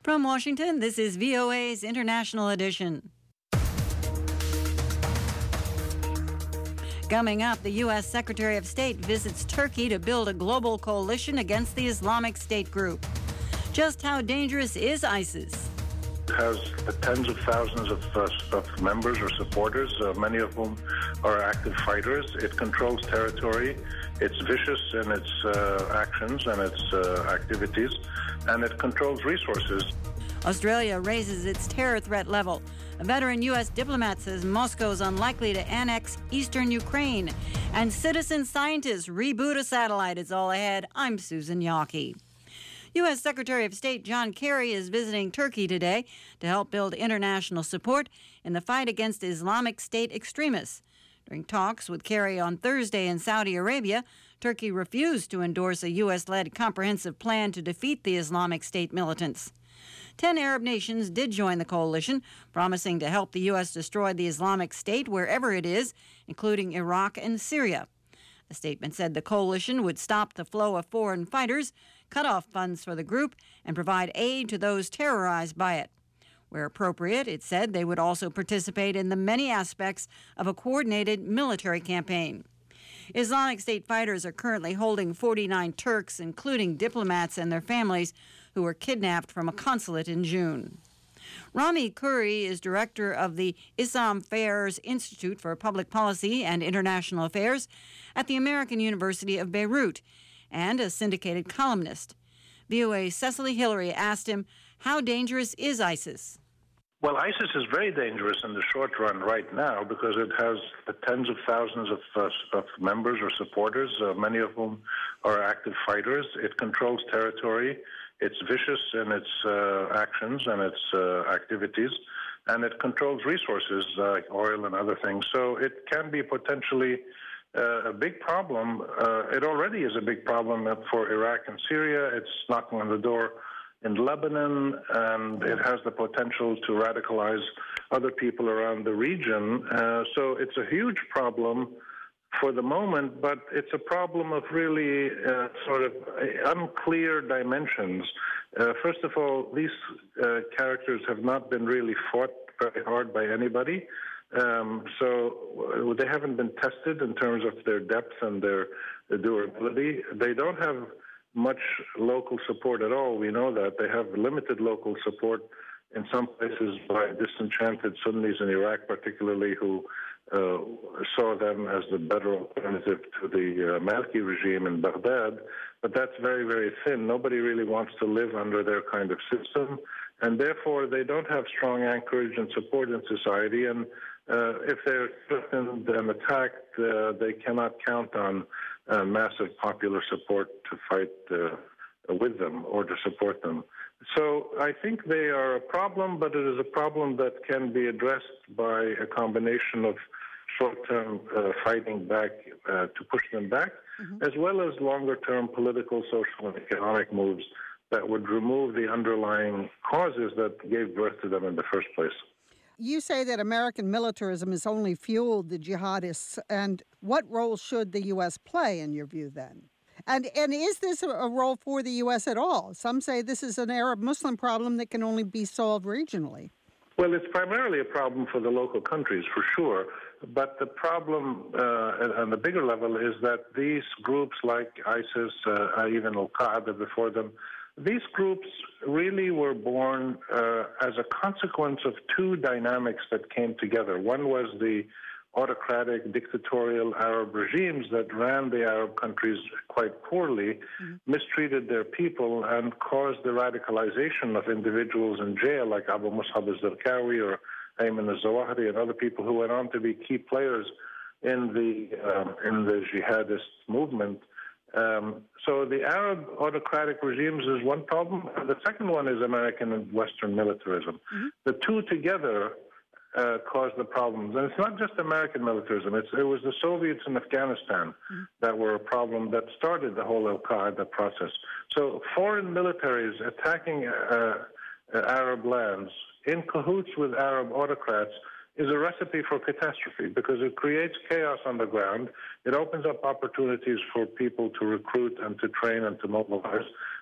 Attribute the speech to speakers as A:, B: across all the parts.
A: From Washington, this is VOA's International Edition. Coming up, the U.S. Secretary of State visits Turkey to build a global coalition against the Islamic State group. Just how dangerous is ISIS?
B: It has tens of thousands of members or supporters, many of whom are active fighters. It controls territory. It's vicious in its actions and its activities, and it controls resources.
A: Australia raises its terror threat level. A veteran U.S. diplomat says Moscow is unlikely to annex eastern Ukraine. And citizen scientists reboot a satellite. It's all ahead. I'm Susan Yockey. U.S. Secretary of State John Kerry is visiting Turkey today to help build international support in the fight against Islamic State extremists. During talks with Kerry on Thursday in Saudi Arabia, Turkey refused to endorse a U.S.-led comprehensive plan to defeat the Islamic State militants. 10 Arab nations did join the coalition, promising to help the U.S. destroy the Islamic State wherever it is, including Iraq and Syria. The statement said the coalition would stop the flow of foreign fighters, cut off funds for the group, and provide aid to those terrorized by it. Where appropriate, it said they would also participate in the many aspects of a coordinated military campaign. Islamic State fighters are currently holding 49 Turks, including diplomats and their families, who were kidnapped from a consulate in June. Rami Khoury is director of the Islam Affairs Institute for Public Policy and International Affairs at the American University of Beirut and a syndicated columnist. VOA's Cecily Hillary asked him, how dangerous is ISIS?
B: Well, ISIS is very dangerous in the short run right now because it has tens of thousands of members or supporters, many of whom are active fighters. It controls territory. It's vicious in its actions and its activities, and it controls resources like oil and other things. So it can be potentially a big problem. It already is a big problem for Iraq and Syria. It's knocking on the door in Lebanon, and it has the potential to radicalize other people around the region. So it's a huge problem for the moment, but it's a problem of really sort of unclear dimensions. First of all, these characters have not been really fought very hard by anybody. So they haven't been tested in terms of their depth and their durability. They don't have much local support at all. We know that. They have limited local support in some places by disenchanted Sunnis in Iraq, particularly, who saw them as the better alternative to the Maliki regime in Baghdad. But that's very, very thin. Nobody really wants to live under their kind of system, and therefore they don't have strong anchorage and support in society. And if they're threatened and attacked, they cannot count on massive popular support to fight with them or to support them. So I think they are a problem, but it is a problem that can be addressed by a combination of short-term fighting back to push them back, as well as longer-term political, social, and economic moves that would remove the underlying causes that gave birth to them in the first place.
C: You say that American militarism has only fueled the jihadists, and what role should the U.S. play, in your view, then? And is this a role for the U.S. at all? Some say this is an Arab-Muslim problem that can only be solved regionally.
B: Well, it's primarily a problem for the local countries, for sure. But the problem on the bigger level is that these groups like ISIS, even Al-Qaeda before them, these groups really were born as a consequence of two dynamics that came together. One was the autocratic, dictatorial Arab regimes that ran the Arab countries quite poorly, mistreated their people, and caused the radicalization of individuals in jail like Abu Mus'ab al-Zarqawi or Ayman al-Zawahiri and other people who went on to be key players in the jihadist movement. So the Arab autocratic regimes is one problem. And the second one is American and Western militarism. The two together caused the problems. And it's not just American militarism. It was the Soviets in Afghanistan that were a problem that started the whole Al-Qaeda process. So foreign militaries attacking Arab lands in cahoots with Arab autocrats is a recipe for catastrophe because it creates chaos on the ground. It opens up opportunities for people to recruit and to train and to mobilize.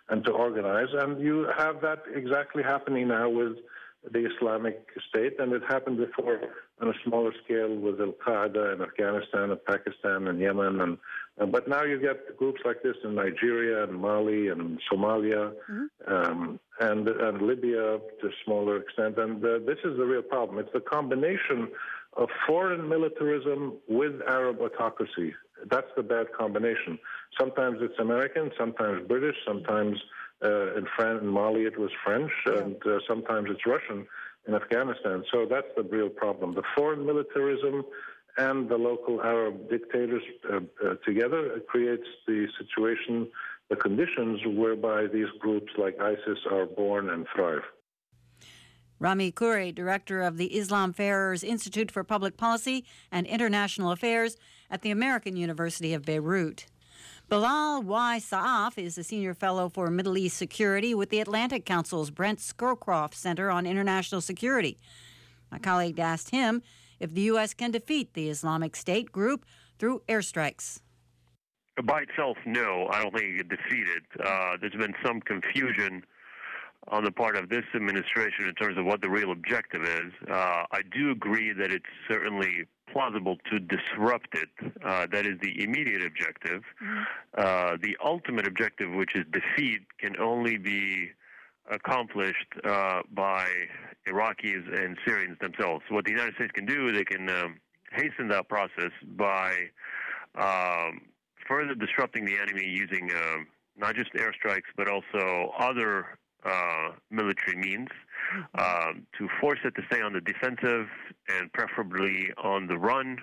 B: and to organize. And you have that exactly happening now with the Islamic State, and it happened before on a smaller scale with Al-Qaeda in Afghanistan and Pakistan and Yemen. But now you get groups like this in Nigeria and Mali and Somalia and Libya to a smaller extent. And this is the real problem. It's the combination of foreign militarism with Arab autocracy. That's the bad combination. Sometimes it's American, sometimes British, sometimes in Mali it was French, and sometimes it's Russian in Afghanistan. So that's the real problem. The foreign militarism and the local Arab dictators together creates the situation, the conditions whereby these groups like ISIS are born and thrive.
A: Rami Khouri, director of the Islamfarers Institute for Public Policy and International Affairs at the American University of Beirut. Bilal Y. Saaf is a senior fellow for Middle East security with the Atlantic Council's Brent Scowcroft Center on International Security. My colleague asked him if the U.S. can defeat the Islamic State group through airstrikes.
D: By itself, no. I don't think it can defeat it. There's been some confusion on the part of this administration in terms of what the real objective is. I do agree that it's certainly plausible to disrupt it. That is the immediate objective. The ultimate objective, which is defeat, can only be accomplished by Iraqis and Syrians themselves. What the United States can do, they can hasten that process by further disrupting the enemy using not just airstrikes, but also other military means to force it to stay on the defensive and preferably on the run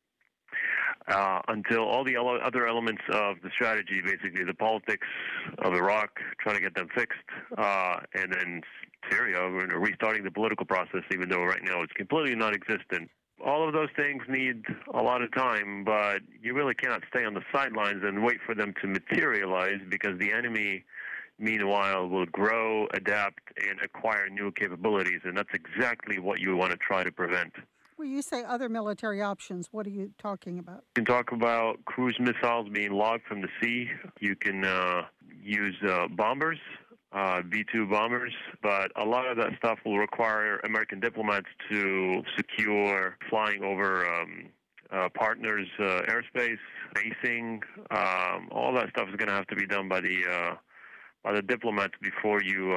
D: until all the other elements of the strategy, basically the politics of Iraq, trying to get them fixed, and then Syria, restarting the political process, even though right now it's completely non-existent. All of those things need a lot of time, but you really cannot stay on the sidelines and wait for them to materialize, because the enemy, meanwhile, will grow, adapt, and acquire new capabilities, and that's exactly what you want to try to prevent.
C: When you say other military options, what are you talking about?
D: You can talk about cruise missiles being logged from the sea. You can use bombers, B-2 bombers, but a lot of that stuff will require American diplomats to secure flying over partners' airspace, basing. All that stuff is going to have to be done by the diplomats before you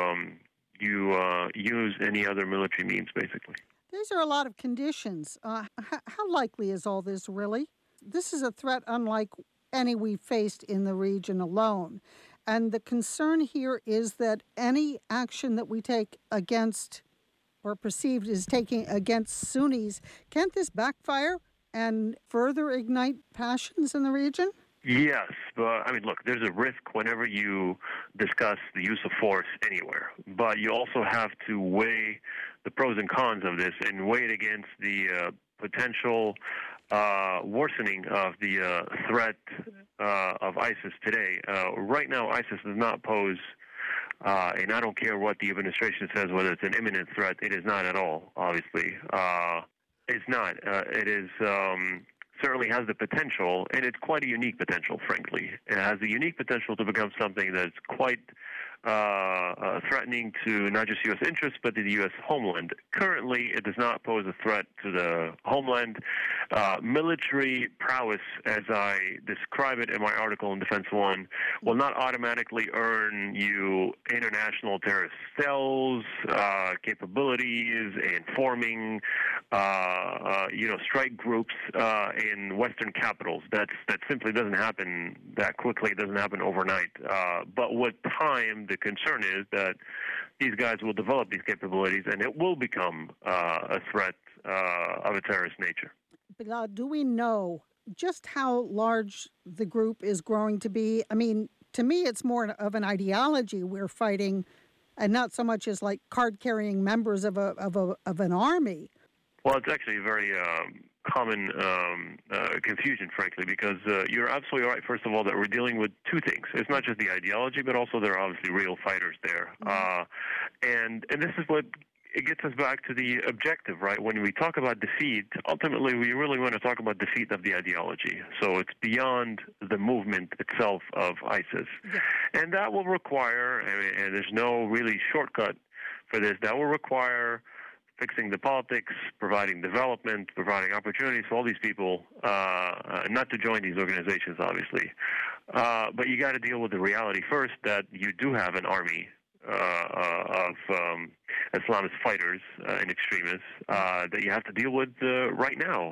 D: use any other military means, basically.
C: These are a lot of conditions. How likely is all this really? This is a threat unlike any we've faced in the region alone. And the concern here is that any action that we take against, or perceived as taking against Sunnis, can't this backfire and further ignite passions in the region?
D: Yes, but I mean, look, there's a risk whenever you discuss the use of force anywhere. But you also have to weigh the pros and cons of this and weigh it against the potential worsening of the threat of ISIS today. Right now, ISIS does not pose, and I don't care what the administration says, whether it's an imminent threat. It is not at all, obviously. It's not. It is... certainly has the potential, and it's quite a unique potential, frankly. It has the unique potential to become something that's quite threatening to not just U.S. interests, but to the U.S. homeland. Currently, it does not pose a threat to the homeland. Military prowess, as I describe it in my article in Defense One, will not automatically earn you international terrorist cells, capabilities, and forming, strike groups in Western capitals. That simply doesn't happen that quickly. It doesn't happen overnight. But with time, the concern is that these guys will develop these capabilities, and it will become a threat of a terrorist nature.
C: Bilal, do we know just how large the group is growing to be? I mean, to me, it's more of an ideology we're fighting, and not so much as like card-carrying members of an army.
D: Well, it's actually a very common confusion, frankly, because you're absolutely right, first of all, that we're dealing with two things. It's not just the ideology, but also there are obviously real fighters there. And this is what it gets us back to the objective, right? When we talk about defeat, ultimately we really want to talk about defeat of the ideology. So it's beyond the movement itself of ISIS. Yeah. And that will require, and there's no really shortcut for this, that will require fixing the politics, providing development, providing opportunities for all these people, not to join these organizations, obviously. But you got to deal with the reality first that you do have an army of Islamist fighters and extremists that you have to deal with right now.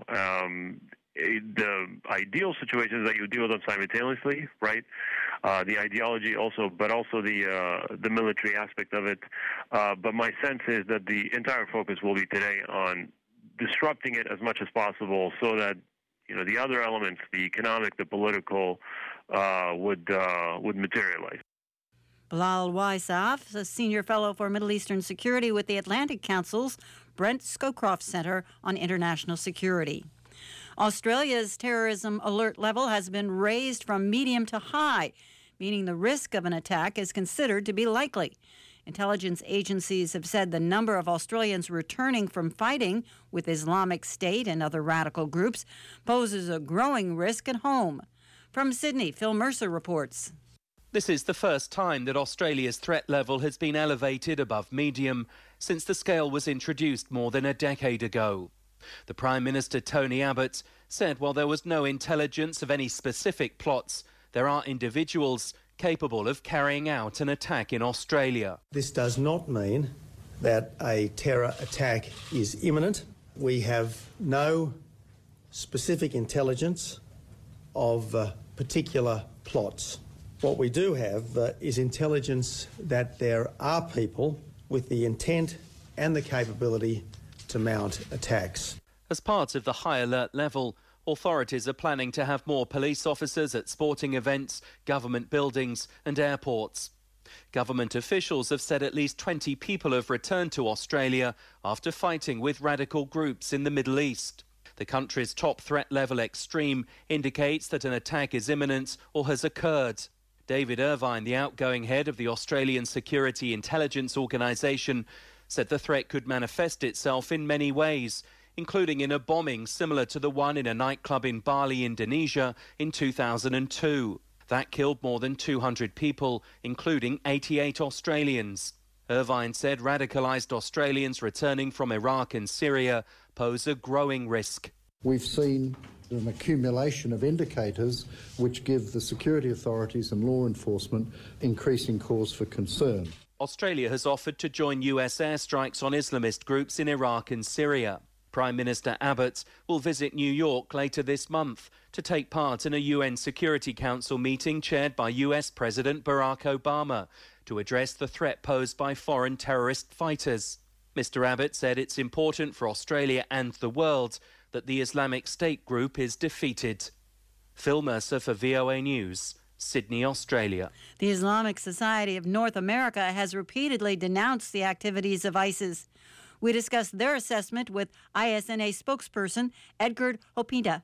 D: The ideal situation is that you deal with them simultaneously, right? The ideology also, but also the military aspect of it. But my sense is that the entire focus will be today on disrupting it as much as possible, so that the other elements, the economic, the political, would materialize.
A: Bilal Waisaf, a senior fellow for Middle Eastern Security with the Atlantic Council's Brent Scowcroft Center on International Security. Australia's terrorism alert level has been raised from medium to high, meaning the risk of an attack is considered to be likely. Intelligence agencies have said the number of Australians returning from fighting with Islamic State and other radical groups poses a growing risk at home. From Sydney, Phil Mercer reports.
E: This is the first time that Australia's threat level has been elevated above medium since the scale was introduced more than a decade ago. The Prime Minister, Tony Abbott, said while there was no intelligence of any specific plots, there are individuals capable of carrying out an attack in Australia.
F: This does not mean that a terror attack is imminent. We have no specific intelligence of particular plots. What we do have is intelligence that there are people with the intent and the capability to mount attacks.
E: As part of the high alert level, authorities are planning to have more police officers at sporting events, government buildings and airports. Government officials have said at least 20 people have returned to Australia after fighting with radical groups in the Middle East. The country's top threat level, extreme, indicates that an attack is imminent or has occurred. David Irvine, the outgoing head of the Australian Security Intelligence Organisation, said the threat could manifest itself in many ways, including in a bombing similar to the one in a nightclub in Bali, Indonesia, in 2002. That killed more than 200 people, including 88 Australians. Irvine said radicalised Australians returning from Iraq and Syria pose a growing risk.
G: We've seen an accumulation of indicators which give the security authorities and law enforcement increasing cause for concern.
E: Australia has offered to join US airstrikes on Islamist groups in Iraq and Syria. Prime Minister Abbott will visit New York later this month to take part in a UN Security Council meeting chaired by US President Barack Obama to address the threat posed by foreign terrorist fighters. Mr. Abbott said it's important for Australia and the world that the Islamic State group is defeated. Phil Mercer for VOA News, Sydney, Australia.
A: The Islamic Society of North America has repeatedly denounced the activities of ISIS. We discussed their assessment with ISNA spokesperson Edgar Hopinda.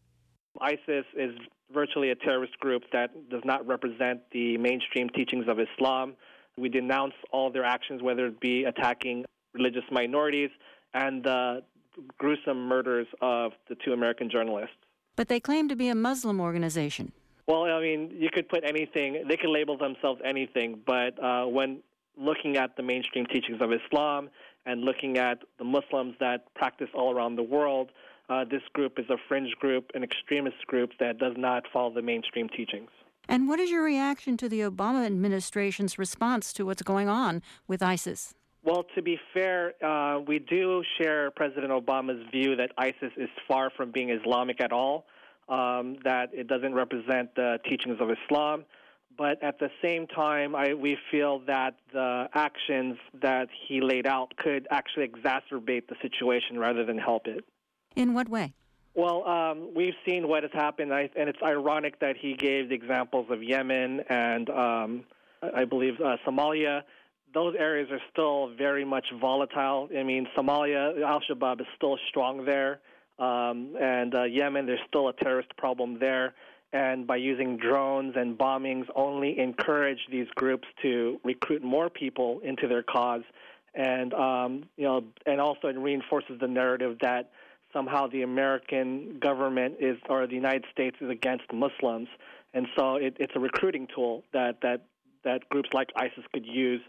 H: ISIS is virtually a terrorist group that does not represent the mainstream teachings of Islam. We denounce all their actions, whether it be attacking religious minorities and the gruesome murders of the 2 American journalists.
A: But they claim to be a Muslim organization.
H: Well, I mean, you could put anything, they could label themselves anything, but when looking at the mainstream teachings of Islam and looking at the Muslims that practice all around the world, this group is a fringe group, an extremist group that does not follow the mainstream teachings.
A: And what is your reaction to the Obama administration's response to what's going on with ISIS?
H: Well, to be fair, we do share President Obama's view that ISIS is far from being Islamic at all, that it doesn't represent the teachings of Islam. But at the same time, we feel that the actions that he laid out could actually exacerbate the situation rather than help it.
A: In what way?
H: Well, we've seen what has happened, and it's ironic that he gave the examples of Yemen and I believe Somalia. Those areas are still very much volatile. I mean, Somalia, Al-Shabaab is still strong there, and Yemen, there's still a terrorist problem there. And by using drones and bombings only encourage these groups to recruit more people into their cause and and also it reinforces the narrative that somehow the American government or the United States is against Muslims, and so it's a recruiting tool that groups like ISIS could use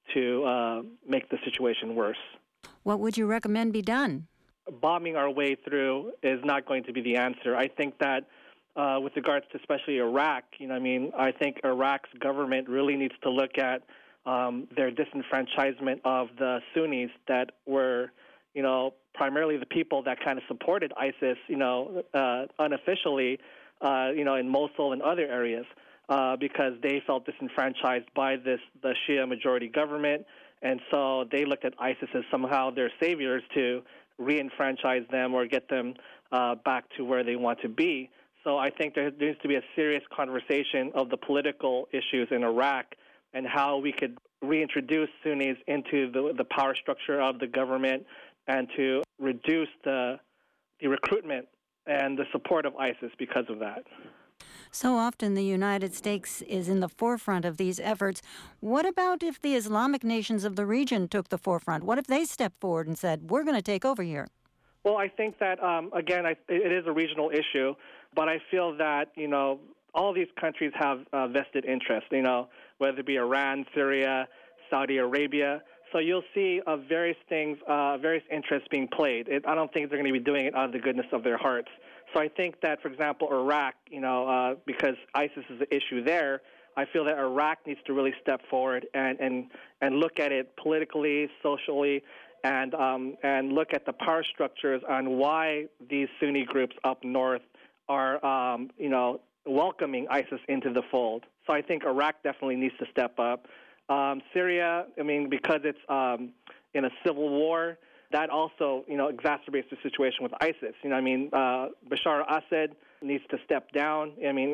H: to make the situation worse.
A: What would you recommend be done?
H: Bombing our way through is not going to be the answer. I think that with regards to especially Iraq, I think Iraq's government really needs to look at their disenfranchisement of the Sunnis that were, primarily the people that kind of supported ISIS, unofficially, in Mosul and other areas, because they felt disenfranchised by the Shia majority government, and so they looked at ISIS as somehow their saviors to re-enfranchise them or get them back to where they want to be. So I think there needs to be a serious conversation of the political issues in Iraq and how we could reintroduce Sunnis into the power structure of the government and to reduce the recruitment and the support of ISIS because of that.
A: So often the United States is in the forefront of these efforts. What about if the Islamic nations of the region took the forefront? What if they stepped forward and said, we're going to take over here?
H: Well, I think that, again, it is a regional issue, but I feel that, all these countries have vested interest, whether it be Iran, Syria, Saudi Arabia. So you'll see various things, various interests being played. I don't think they're going to be doing it out of the goodness of their hearts. So I think that, for example, Iraq, because ISIS is the issue there, I feel that Iraq needs to really step forward and look at it politically, socially, and look at the power structures on why these Sunni groups up north are, welcoming ISIS into the fold. So I think Iraq definitely needs to step up. Syria, because it's in a civil war, that also, exacerbates the situation with ISIS. Bashar al-Assad needs to step down.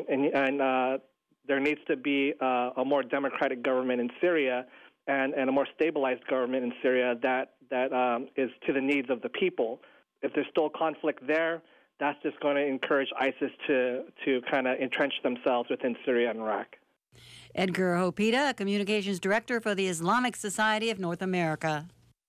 H: And there needs to be a more democratic government in Syria and a more stabilized government in Syria that is to the needs of the people. If there's still conflict there, that's just going to encourage ISIS to kind of entrench themselves within Syria and Iraq.
A: Edgar Hopita, Communications Director for the Islamic Society of North America.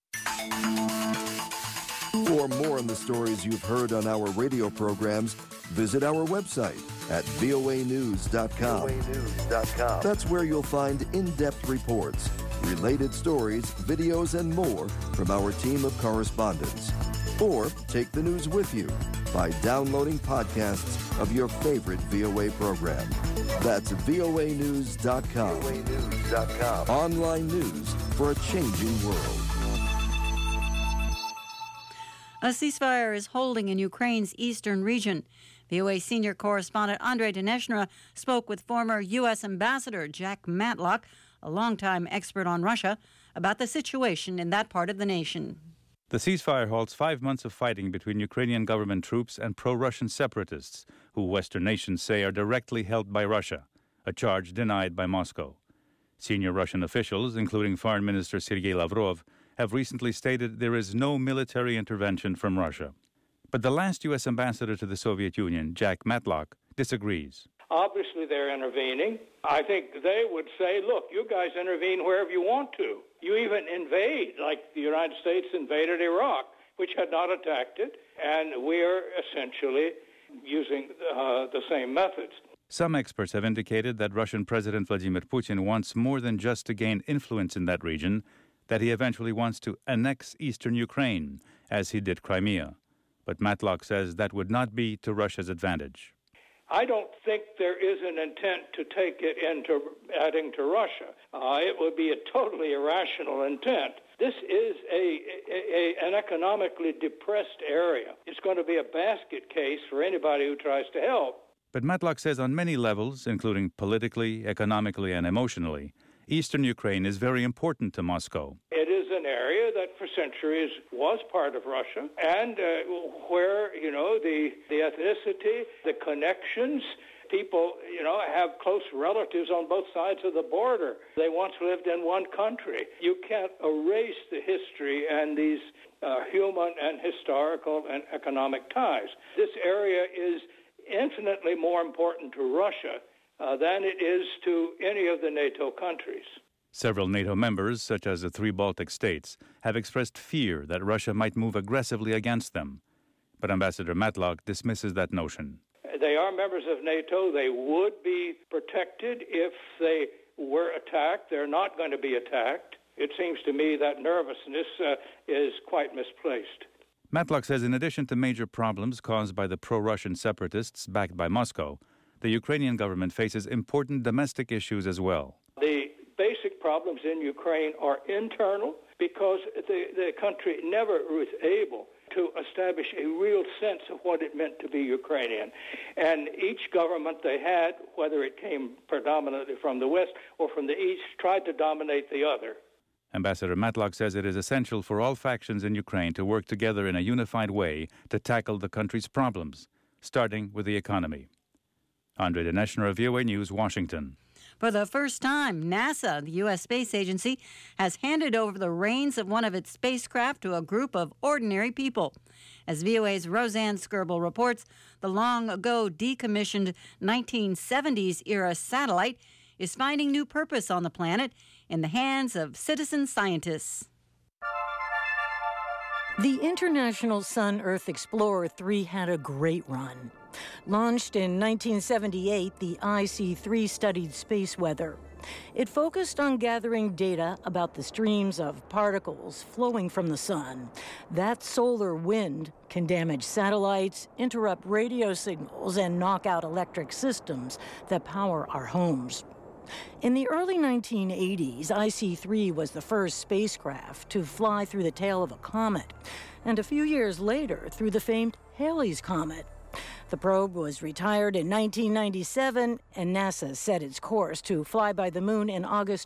I: For more on the stories you've heard on our radio programs, visit our website at voanews.com. That's where you'll find in-depth reports, related stories, videos, and more from our team of correspondents. Or take the news with you by downloading podcasts of your favorite VOA program. That's voanews.com. Online news for a changing world.
A: A ceasefire is holding in Ukraine's eastern region. VOA senior correspondent Andrei Daneshna spoke with former U.S. Ambassador Jack Matlock, a longtime expert on Russia, about the situation in that part of the nation.
J: The ceasefire halts 5 months of fighting between Ukrainian government troops and pro-Russian separatists, who Western nations say are directly held by Russia, a charge denied by Moscow. Senior Russian officials, including Foreign Minister Sergei Lavrov, have recently stated there is no military intervention from Russia. But the last U.S. ambassador to the Soviet Union, Jack Matlock, disagrees.
K: Obviously, they're intervening. I think they would say, look, you guys intervene wherever you want to. You even invade, like the United States invaded Iraq, which had not attacked it, and we're essentially using the same methods.
J: Some experts have indicated that Russian President Vladimir Putin wants more than just to gain influence in that region, that he eventually wants to annex eastern Ukraine, as he did Crimea. But Matlock says that would not be to Russia's advantage.
K: I don't think there is an intent to take it into adding to Russia. It would be a totally irrational intent. This is an economically depressed area. It's going to be a basket case for anybody who tries to help.
J: But Matlock says on many levels, including politically, economically, and emotionally, eastern Ukraine is very important to Moscow.
K: It is an area that for centuries was part of Russia, and where, the ethnicity, the connections, people, have close relatives on both sides of the border. They once lived in one country. You can't erase the history and these human and historical and economic ties. This area is infinitely more important to Russia than it is to any of the NATO countries.
J: Several NATO members, such as the 3 Baltic states, have expressed fear that Russia might move aggressively against them. But Ambassador Matlock dismisses that notion.
K: They are members of NATO. They would be protected if they were attacked. They're not going to be attacked. It seems to me that nervousness is quite misplaced.
J: Matlock says in addition to major problems caused by the pro-Russian separatists backed by Moscow, the Ukrainian government faces important domestic issues as well.
K: The basic problems in Ukraine are internal because the country never was able to establish a real sense of what it meant to be Ukrainian. And each government they had, whether it came predominantly from the West or from the East, tried to dominate the other.
J: Ambassador Matlock says it is essential for all factions in Ukraine to work together in a unified way to tackle the country's problems, starting with the economy. Andre Dinesh, VOA News, Washington.
A: For the first time, NASA, the U.S. space agency, has handed over the reins of one of its spacecraft to a group of ordinary people. As VOA's Roseanne Skirble reports, the long-ago decommissioned 1970s-era satellite is finding new purpose on the planet in the hands of citizen scientists.
L: The International Sun-Earth Explorer 3 had a great run. Launched in 1978, the IC-3 studied space weather. It focused on gathering data about the streams of particles flowing from the sun. That solar wind can damage satellites, interrupt radio signals, and knock out electric systems that power our homes. In the early 1980s, IC-3 was the first spacecraft to fly through the tail of a comet, and a few years later through the famed Halley's Comet. The probe was retired in 1997, and NASA set its course to fly by the moon in August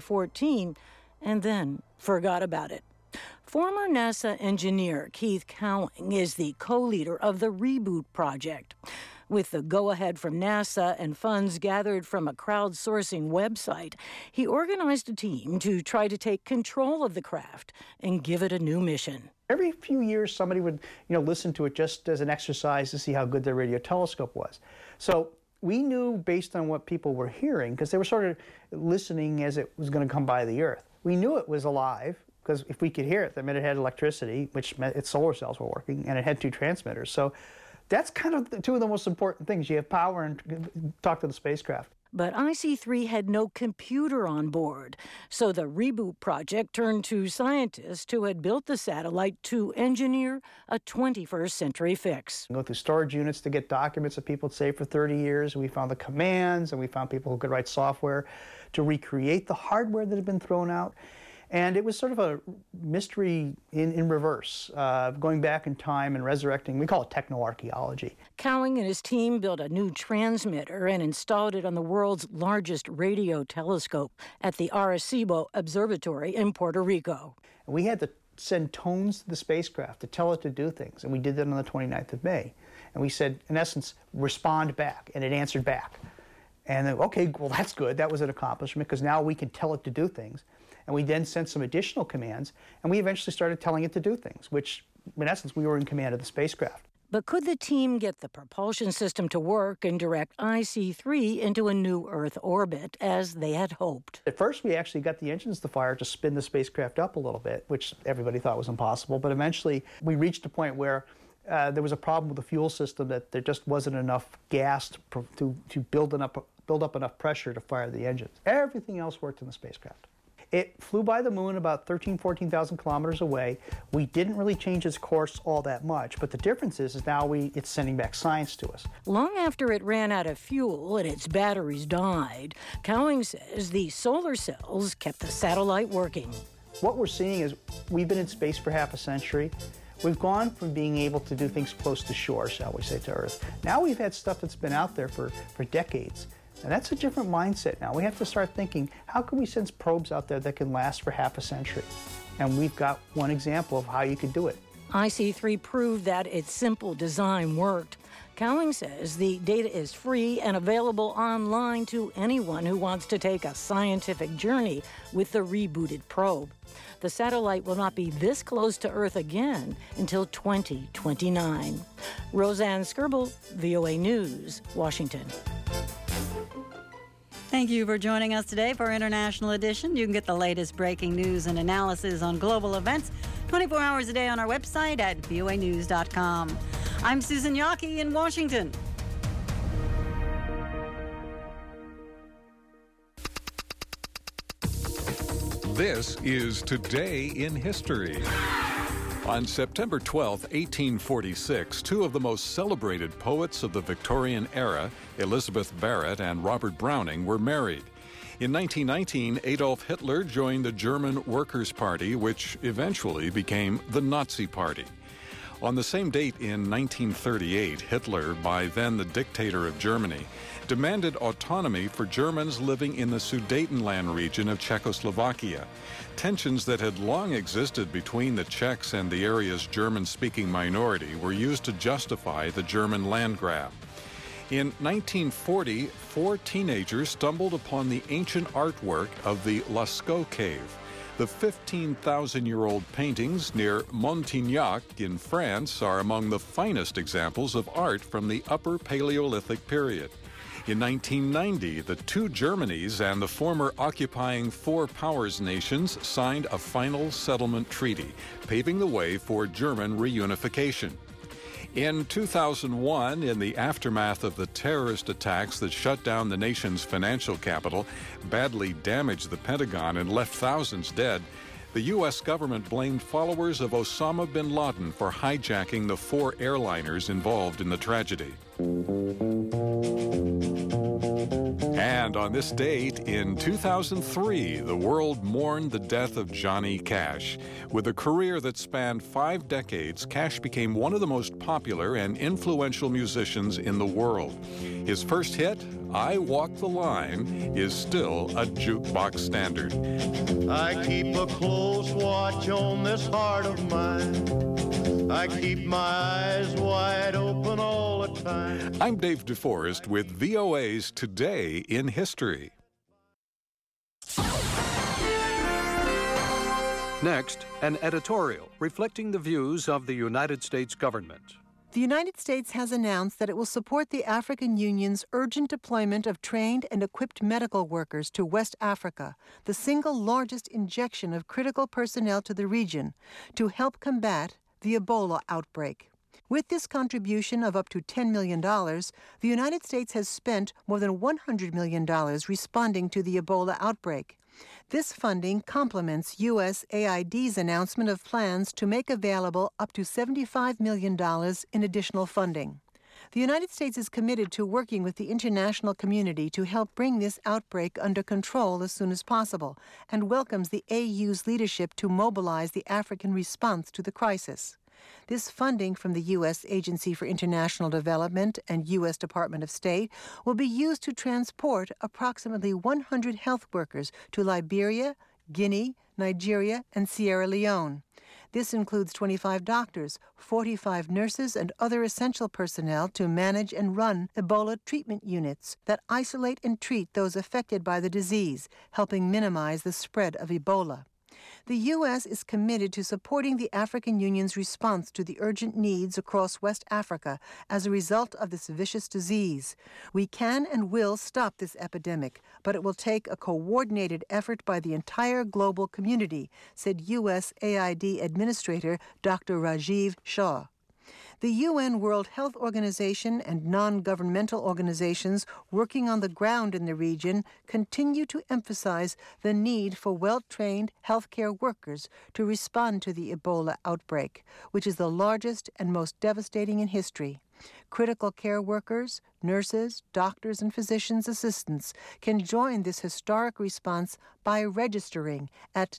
L: 2014, and then forgot about it. Former NASA engineer Keith Cowing is the co-leader of the Reboot project. With the go-ahead from NASA and funds gathered from a crowdsourcing website, he organized a team to try to take control of the craft and give it a new mission.
M: Every few years, somebody would, listen to it just as an exercise to see how good their radio telescope was. So we knew, based on what people were hearing, because they were sort of listening as it was going to come by the Earth, we knew it was alive, because if we could hear it, that meant it had electricity, which meant its solar cells were working, and it had 2 transmitters. So that's kind of 2 of the most important things. You have power and talk to the spacecraft.
L: But IC-3 had no computer on board, so the Reboot project turned to scientists who had built the satellite to engineer a 21st century fix.
M: Go through storage units to get documents that people had saved for 30 years. We found the commands, and we found people who could write software to recreate the hardware that had been thrown out. And it was sort of a mystery in reverse, going back in time and resurrecting. We call it technoarchaeology.
L: Cowing and his team built a new transmitter and installed it on the world's largest radio telescope at the Arecibo Observatory in Puerto Rico.
M: And we had to send tones to the spacecraft to tell it to do things, and we did that on the 29th of May. And we said, in essence, respond back, and it answered back. And then, okay, well, that's good. That was an accomplishment, because now we can tell it to do things. And we then sent some additional commands, and we eventually started telling it to do things, which, in essence, we were in command of the spacecraft.
L: But could the team get the propulsion system to work and direct IC-3 into a new Earth orbit, as they had hoped?
M: At first, we actually got the engines to fire to spin the spacecraft up a little bit, which everybody thought was impossible. But eventually, we reached a point where there was a problem with the fuel system, that there just wasn't enough gas to build up enough pressure to fire the engines. Everything else worked in the spacecraft. It flew by the moon about 14,000 kilometers away. We didn't really change its course all that much, but the difference is now it's sending back science to us.
L: Long after it ran out of fuel and its batteries died, Cowing says the solar cells kept the satellite working.
M: What we're seeing is we've been in space for half a century. We've gone from being able to do things close to shore, shall we say, to Earth. Now we've had stuff that's been out there for decades. And that's a different mindset now. We have to start thinking, how can we send probes out there that can last for half a century? And we've got one example of how you could do it.
L: IC-3 proved that its simple design worked. Cowing says the data is free and available online to anyone who wants to take a scientific journey with the rebooted probe. The satellite will not be this close to Earth again until 2029. Roseanne Skirble, VOA News, Washington.
A: Thank Thank you for joining us today for International Edition. You can get the latest breaking news and analysis on global events 24 hours a day on our website at voanews.com. I'm Susan Yockey in Washington.
N: This is Today in History. On September 12, 1846, two of the most celebrated poets of the Victorian era, Elizabeth Barrett and Robert Browning, were married. In 1919, Adolf Hitler joined the German Workers' Party, which eventually became the Nazi Party. On the same date in 1938, Hitler, by then the dictator of Germany, demanded autonomy for Germans living in the Sudetenland region of Czechoslovakia. Tensions that had long existed between the Czechs and the area's German-speaking minority were used to justify the German land grab. In 1940, four teenagers stumbled upon the ancient artwork of the Lascaux Cave. The 15,000-year-old paintings near Montignac in France are among the finest examples of art from the Upper Paleolithic period. In 1990, the two Germanys and the former occupying Four Powers nations signed a final settlement treaty, paving the way for German reunification. In 2001, in the aftermath of the terrorist attacks that shut down the nation's financial capital, badly damaged the Pentagon, and left thousands dead, the U.S. government blamed followers of Osama bin Laden for hijacking the four airliners involved in the tragedy. And on this date, in 2003, the world mourned the death of Johnny Cash. With a career that spanned 5 decades, Cash became one of the most popular and influential musicians in the world. His first hit, I Walk the Line, is still a jukebox standard.
O: I keep a close watch on this heart of mine. I keep my eyes wide open all the time.
N: I'm Dave DeForest with VOA's Today in History.
P: Next, an editorial reflecting the views of the United States government.
Q: The United States has announced that it will support the African Union's urgent deployment of trained and equipped medical workers to West Africa, the single largest injection of critical personnel to the region, to help combat the Ebola outbreak. With this contribution of up to $10 million, the United States has spent more than $100 million responding to the Ebola outbreak. This funding complements USAID's announcement of plans to make available up to $75 million in additional funding. The United States is committed to working with the international community to help bring this outbreak under control as soon as possible, and welcomes the AU's leadership to mobilize the African response to the crisis. This funding from the U.S. Agency for International Development and U.S. Department of State will be used to transport approximately 100 health workers to Liberia, Guinea, Nigeria, and Sierra Leone. This includes 25 doctors, 45 nurses, and other essential personnel to manage and run Ebola treatment units that isolate and treat those affected by the disease, helping minimize the spread of Ebola. The U.S. is committed to supporting the African Union's response to the urgent needs across West Africa as a result of this vicious disease. We can and will stop this epidemic, but it will take a coordinated effort by the entire global community, said USAID Administrator Dr. Rajiv Shah. The UN World Health Organization and non-governmental organizations working on the ground in the region continue to emphasize the need for well-trained healthcare workers to respond to the Ebola outbreak, which is the largest and most devastating in history. Critical care workers, nurses, doctors, and physicians' assistants can join this historic response by registering at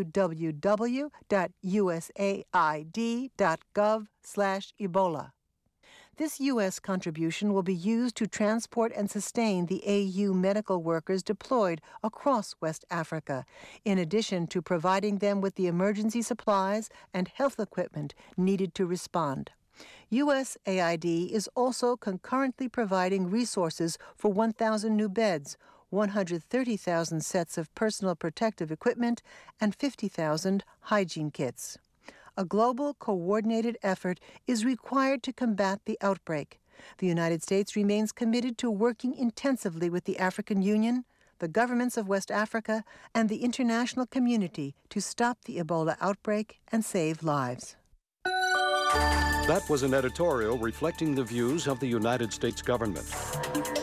Q: www.usaid.gov/Ebola. This U.S. contribution will be used to transport and sustain the AU medical workers deployed across West Africa, in addition to providing them with the emergency supplies and health equipment needed to respond. USAID is also concurrently providing resources for 1,000 new beds, 130,000 sets of personal protective equipment, and 50,000 hygiene kits. A global coordinated effort is required to combat the outbreak. The United States remains committed to working intensively with the African Union, the governments of West Africa, and the international community to stop the Ebola outbreak and save lives.
P: That was an editorial reflecting the views of the United States government.